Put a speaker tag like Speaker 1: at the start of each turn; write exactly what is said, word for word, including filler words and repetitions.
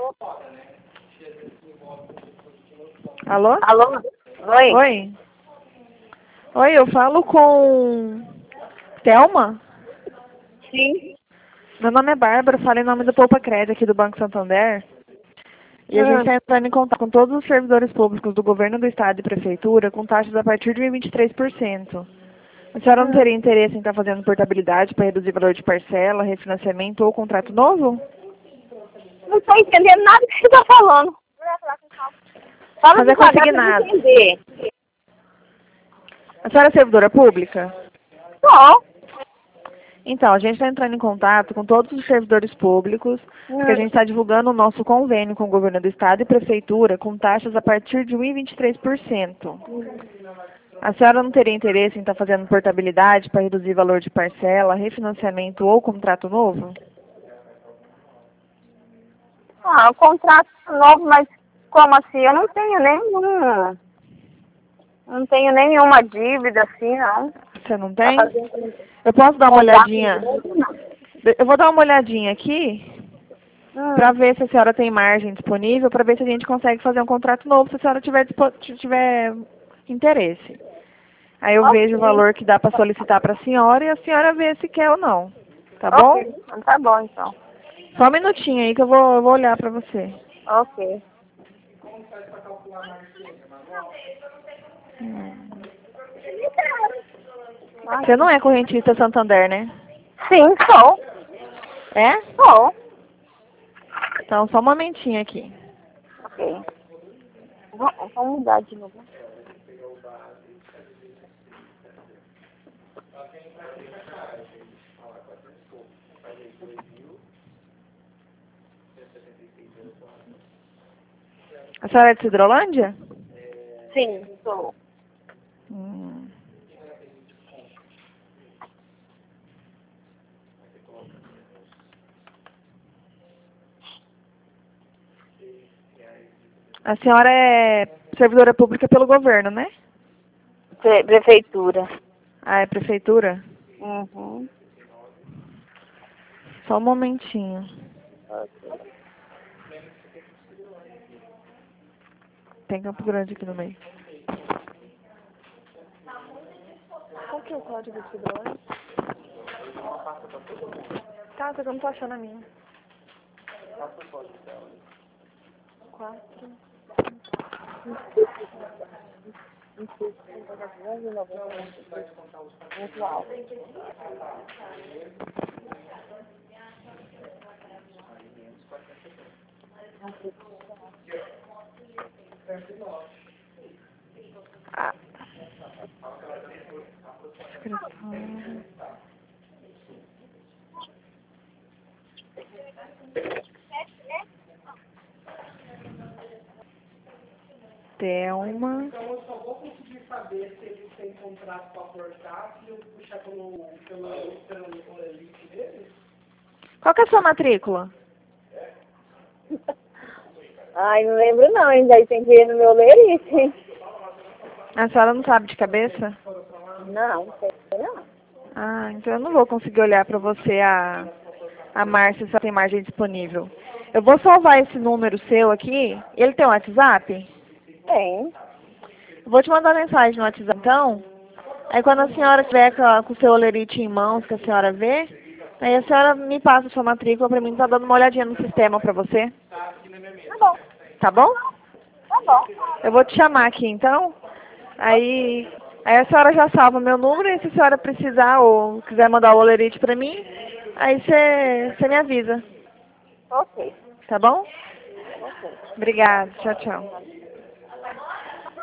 Speaker 1: Alô?
Speaker 2: Alô? Oi?
Speaker 1: Oi? Oi, eu falo com Thelma?
Speaker 2: Sim.
Speaker 1: Meu nome é Bárbara, falo em nome do Poupa Crédito aqui do Banco Santander. E a gente
Speaker 2: Hum.
Speaker 1: está entrando em contato com todos os servidores públicos do governo do estado e prefeitura com taxas a partir de vinte e três por cento. A senhora não
Speaker 2: Hum.
Speaker 1: teria interesse em estar fazendo portabilidade para reduzir o valor de parcela, refinanciamento ou contrato novo?
Speaker 2: Não tô entendendo nada que você tá falando. Fala
Speaker 1: Fazer
Speaker 2: devagar pra eu
Speaker 1: consignado.
Speaker 2: entender.
Speaker 1: A senhora é servidora pública?
Speaker 2: Tô.
Speaker 1: Então, a gente está entrando em contato com todos os servidores públicos, porque a
Speaker 2: Hum.
Speaker 1: gente está divulgando o nosso convênio com o governo do estado e prefeitura com taxas a partir de um vírgula vinte e três por cento. A senhora não teria interesse em estar fazendo portabilidade para reduzir o valor de parcela, refinanciamento ou contrato novo?
Speaker 2: Ah, o contrato novo, mas como assim? Eu não tenho nenhum. Não tenho nenhuma dívida assim, não.
Speaker 1: Você não
Speaker 2: Pra
Speaker 1: tem?
Speaker 2: fazer um
Speaker 1: Eu posso dar uma
Speaker 2: contrato
Speaker 1: olhadinha?
Speaker 2: novo, não.
Speaker 1: Eu vou dar uma olhadinha aqui para
Speaker 2: Hum.
Speaker 1: ver se a senhora tem margem disponível, para ver se a gente consegue fazer um contrato novo, se a senhora tiver, dispo- tiver interesse. Aí eu vejo o
Speaker 2: Ok.
Speaker 1: valor que dá para solicitar para a senhora e a senhora vê se quer ou não. Tá bom?
Speaker 2: Ok. Então tá bom, então.
Speaker 1: Só um minutinho aí que eu vou, eu vou olhar para você.
Speaker 2: Ok.
Speaker 1: Hum.
Speaker 2: Ai,
Speaker 1: Você não é correntista Santander, né?
Speaker 2: sim, sou.
Speaker 1: É?
Speaker 2: Sou.
Speaker 1: Então, só um momentinho aqui.
Speaker 2: Ok. Vamos vamos mudar de novo.
Speaker 1: A senhora é de Cidrolândia?
Speaker 2: Sim, sou.
Speaker 1: Hum. A senhora é servidora pública pelo governo, né?
Speaker 2: Pre prefeitura.
Speaker 1: Ah, é prefeitura?
Speaker 2: Uhum.
Speaker 1: Só um momentinho.
Speaker 2: Ok.
Speaker 1: Tem Campo Grande aqui no meio. Qual que é o código de Cidrolândia? Tá, só que eu não tô achando a minha. Quatro.
Speaker 2: Muito alto.
Speaker 1: Ah. Escritório. Thelma.
Speaker 3: Então eu só vou conseguir saber se eles têm contrato para portar se eu puxar pelo, pelo, pelo elite deles.
Speaker 1: Qual que é a sua matrícula?
Speaker 2: Ai, não lembro não, ainda aí tem que ir no meu lerite.
Speaker 1: A senhora não sabe de cabeça?
Speaker 2: Não, não sei não.
Speaker 1: Ah, então eu não vou conseguir olhar para você a, a Márcia se ela tem margem disponível. Eu vou salvar esse número seu aqui. Ele tem um WhatsApp?
Speaker 2: Tem.
Speaker 1: Eu vou te mandar mensagem no WhatsApp então. Aí quando a senhora estiver com, a- com o seu olerite em mãos, que a senhora vê, aí a senhora me passa a sua matrícula para mim, tá dando uma olhadinha no sistema para você.
Speaker 2: Tá bom,
Speaker 1: Tá bom?
Speaker 2: tá bom.
Speaker 1: Eu vou te chamar aqui então. Aí, aí a senhora já salva meu número e se a senhora precisar ou quiser mandar o olerite para mim, aí você me avisa.
Speaker 2: Ok,
Speaker 1: Tá bom?
Speaker 2: ok.
Speaker 1: Obrigada. Tchau, tchau.